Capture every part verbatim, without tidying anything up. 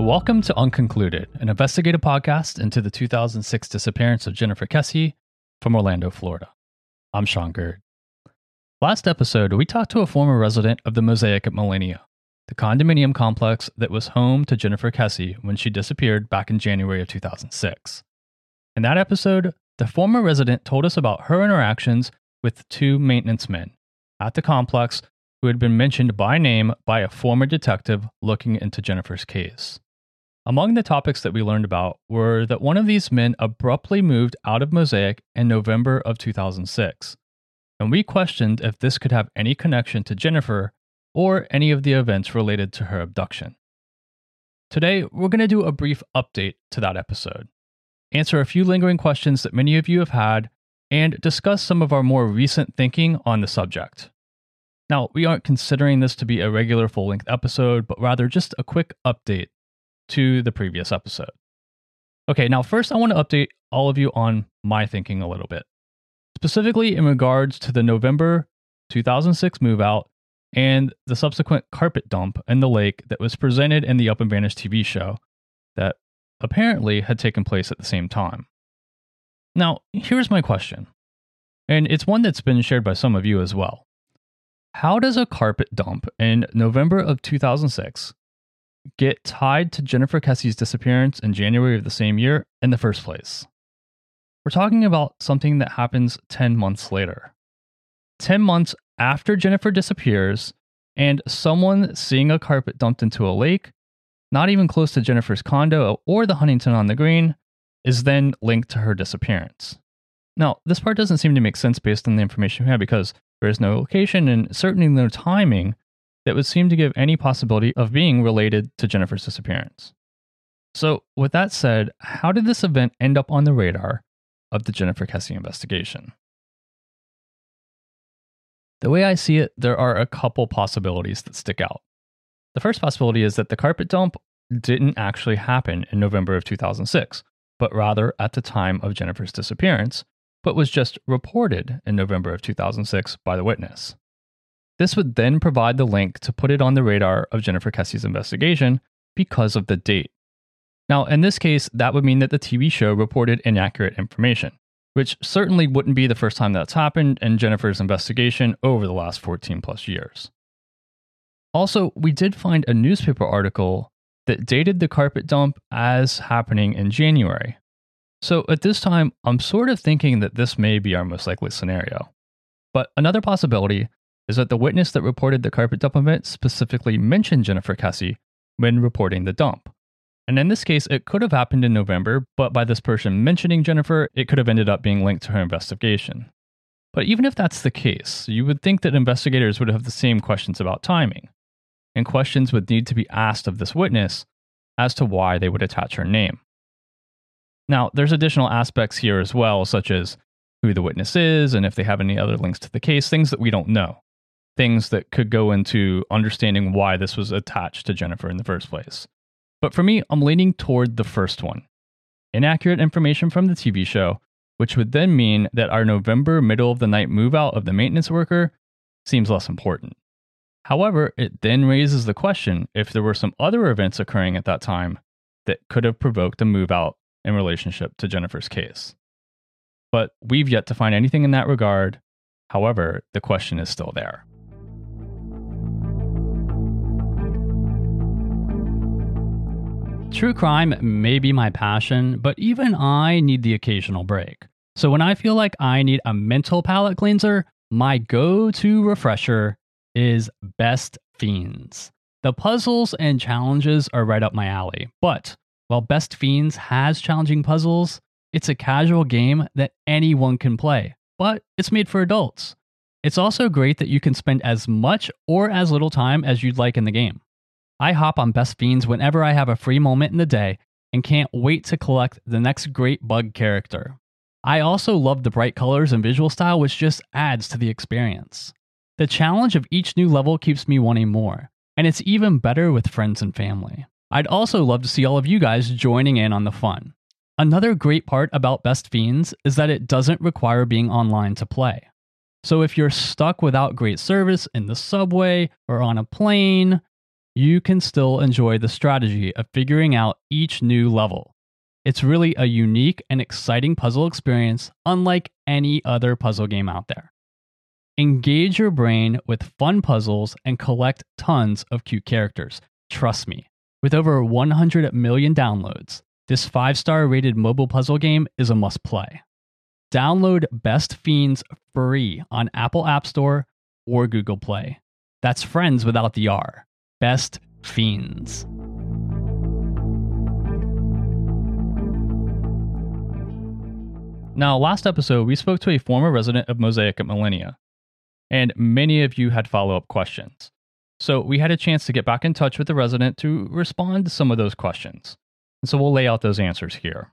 Welcome to Unconcluded, an investigative podcast into the two thousand six disappearance of Jennifer Kesse from Orlando, Florida. I'm Sean Gerd. Last episode, we talked to a former resident of the Mosaic at Millenia, the condominium complex that was home to Jennifer Kesse when she disappeared back in January of two thousand six. In that episode, the former resident told us about her interactions with two maintenance men at the complex who had been mentioned by name by a former detective looking into Jennifer's case. Among the topics that we learned about were that one of these men abruptly moved out of Mosaic in November of two thousand six, and we questioned if this could have any connection to Jennifer or any of the events related to her abduction. Today, we're going to do a brief update to that episode, answer a few lingering questions that many of you have had, and discuss some of our more recent thinking on the subject. Now, we aren't considering this to be a regular full-length episode, but rather just a quick update to the previous episode. Okay, now first I want to update all of you on my thinking a little bit, specifically in regards to the November two thousand six move out and the subsequent carpet dump in the lake that was presented in the Up and Vanished T V show that apparently had taken place at the same time. Now, here's my question, and it's one that's been shared by some of you as well. How does a carpet dump in November of two thousand six get tied to Jennifer Kesse's disappearance in January of the same year in the first place? We're talking about something that happens ten months later. ten months after Jennifer disappears, and someone seeing a carpet dumped into a lake, not even close to Jennifer's condo or the Huntington on the Green, is then linked to her disappearance. Now, this part doesn't seem to make sense based on the information we have because there is no location and certainly no timing that would seem to give any possibility of being related to Jennifer's disappearance. So, with that said, how did this event end up on the radar of the Jennifer Kesse investigation? The way I see it, there are a couple possibilities that stick out. The first possibility is that the carpet dump didn't actually happen in November of two thousand six, but rather at the time of Jennifer's disappearance, but was just reported in November of two thousand six by the witness. This would then provide the link to put it on the radar of Jennifer Kesse's investigation because of the date. Now, in this case, that would mean that the T V show reported inaccurate information, which certainly wouldn't be the first time that's happened in Jennifer's investigation over the last fourteen plus years. Also, we did find a newspaper article that dated the carpet dump as happening in January. So at this time, I'm sort of thinking that this may be our most likely scenario. But another possibility is that the witness that reported the carpet dump event specifically mentioned Jennifer Kesse when reporting the dump. And in this case, it could have happened in November, but by this person mentioning Jennifer, it could have ended up being linked to her investigation. But even if that's the case, you would think that investigators would have the same questions about timing, and questions would need to be asked of this witness as to why they would attach her name. Now, there's additional aspects here as well, such as who the witness is and if they have any other links to the case, things that we don't know. Things that could go into understanding why this was attached to Jennifer in the first place. But for me, I'm leaning toward the first one. Inaccurate information from the T V show, which would then mean that our November middle of the night move out of the maintenance worker seems less important. However, it then raises the question if there were some other events occurring at that time that could have provoked a move out in relationship to Jennifer's case. But we've yet to find anything in that regard. However, the question is still there. True crime may be my passion, but even I need the occasional break. So when I feel like I need a mental palate cleanser, my go-to refresher is Best Fiends. The puzzles and challenges are right up my alley, but while Best Fiends has challenging puzzles, it's a casual game that anyone can play, but it's made for adults. It's also great that you can spend as much or as little time as you'd like in the game. I hop on Best Fiends whenever I have a free moment in the day and can't wait to collect the next great bug character. I also love the bright colors and visual style, which just adds to the experience. The challenge of each new level keeps me wanting more, and it's even better with friends and family. I'd also love to see all of you guys joining in on the fun. Another great part about Best Fiends is that it doesn't require being online to play. So if you're stuck without great service in the subway or on a plane, you can still enjoy the strategy of figuring out each new level. It's really a unique and exciting puzzle experience, unlike any other puzzle game out there. Engage your brain with fun puzzles and collect tons of cute characters. Trust me, with over one hundred million downloads, this five-star rated mobile puzzle game is a must-play. Download Best Fiends free on Apple App Store or Google Play. That's friends without the R. Best Fiends. Now, last episode, we spoke to a former resident of Mosaic at Millennia, and many of you had follow-up questions. So we had a chance to get back in touch with the resident to respond to some of those questions. And so we'll lay out those answers here.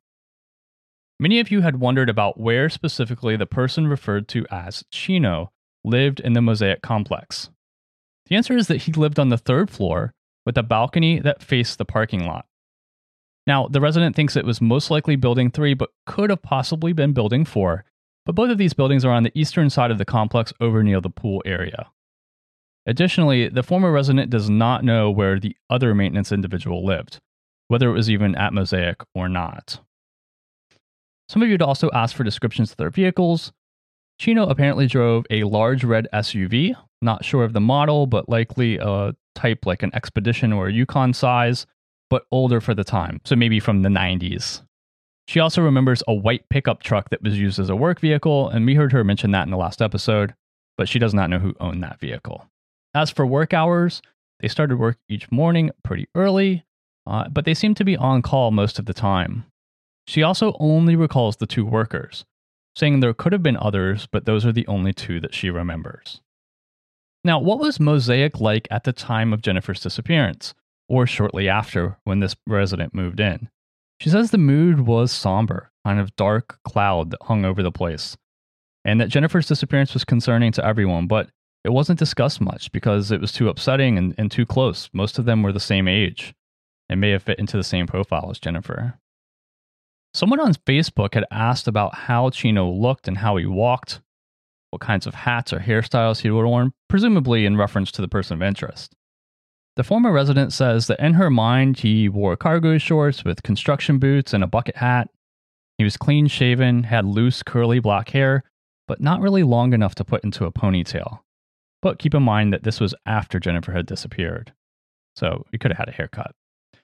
Many of you had wondered about where specifically the person referred to as Chino lived in the Mosaic complex. The answer is that he lived on the third floor with a balcony that faced the parking lot. Now, the resident thinks it was most likely Building three, but could have possibly been Building four, but both of these buildings are on the eastern side of the complex over near the pool area. Additionally, the former resident does not know where the other maintenance individual lived, whether it was even at Mosaic or not. Some of you had also asked for descriptions of their vehicles. Chino apparently drove a large red S U V, not sure of the model, but likely a type like an Expedition or a Yukon size, but older for the time, so maybe from the nineties. She also remembers a white pickup truck that was used as a work vehicle, and we heard her mention that in the last episode, but she does not know who owned that vehicle. As for work hours, they started work each morning pretty early, uh, but they seem to be on call most of the time. She also only recalls the two workers, saying there could have been others, but those are the only two that she remembers. Now, what was Mosaic like at the time of Jennifer's disappearance, or shortly after when this resident moved in? She says the mood was somber, kind of dark cloud that hung over the place, and that Jennifer's disappearance was concerning to everyone, but it wasn't discussed much because it was too upsetting and, and too close. Most of them were the same age and may have fit into the same profile as Jennifer. Someone on Facebook had asked about how Chino looked and how he walked, what kinds of hats or hairstyles he would have worn, presumably in reference to the person of interest. The former resident says that in her mind, he wore cargo shorts with construction boots and a bucket hat. He was clean shaven, had loose curly black hair, but not really long enough to put into a ponytail. But keep in mind that this was after Jennifer had disappeared, so he could have had a haircut.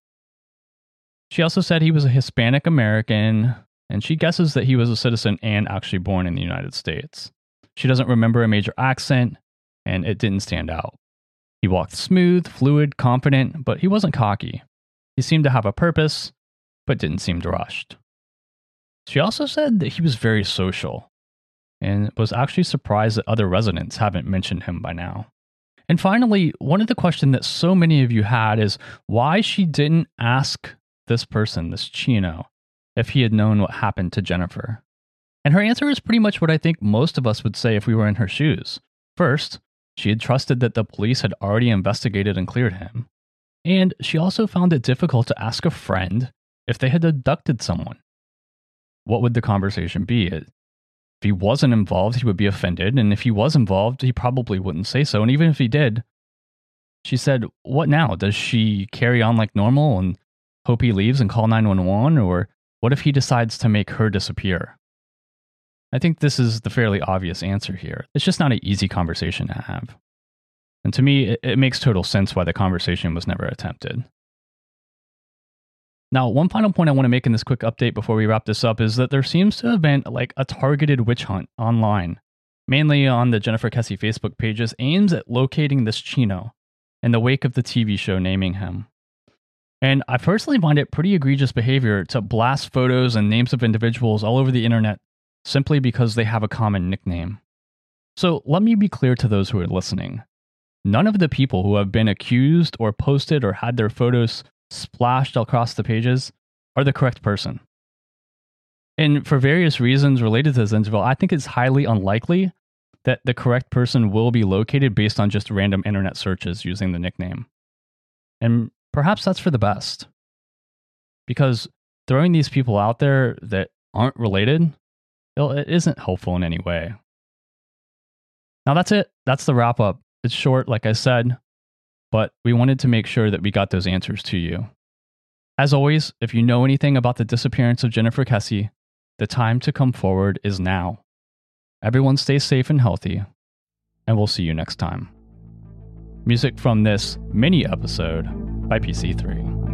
She also said he was a Hispanic American, and she guesses that he was a citizen and actually born in the United States. She doesn't remember a major accent, and it didn't stand out. He walked smooth, fluid, confident, but he wasn't cocky. He seemed to have a purpose, but didn't seem rushed. She also said that he was very social, and was actually surprised that other residents haven't mentioned him by now. And finally, one of the questions that so many of you had is why she didn't ask this person, this Chino, if he had known what happened to Jennifer. And her answer is pretty much what I think most of us would say if we were in her shoes. First, she had trusted that the police had already investigated and cleared him. And she also found it difficult to ask a friend if they had abducted someone. What would the conversation be? If he wasn't involved, he would be offended. And if he was involved, he probably wouldn't say so. And even if he did, she said, what now? Does she carry on like normal and hope he leaves and call nine one one? Or what if he decides to make her disappear? I think this is the fairly obvious answer here. It's just not an easy conversation to have. And to me, it, it makes total sense why the conversation was never attempted. Now, one final point I want to make in this quick update before we wrap this up is that there seems to have been like a targeted witch hunt online, mainly on the Jennifer Kesse Facebook pages, aims at locating this Chino in the wake of the T V show naming him. And I personally find it pretty egregious behavior to blast photos and names of individuals all over the internet simply because they have a common nickname. So let me be clear to those who are listening. None of the people who have been accused or posted or had their photos splashed across the pages are the correct person. And for various reasons related to this interval, I think it's highly unlikely that the correct person will be located based on just random internet searches using the nickname. And perhaps that's for the best. Because throwing these people out there that aren't related, well, it isn't helpful in any way. Now that's it. That's the wrap up. It's short, like I said. but we wanted to make sure that we got those answers to you. As always, if you know anything about the disappearance of Jennifer Kesse, the time to come forward is now. Everyone stay safe and healthy, and we'll see you next time. Music from this mini episode by P C three.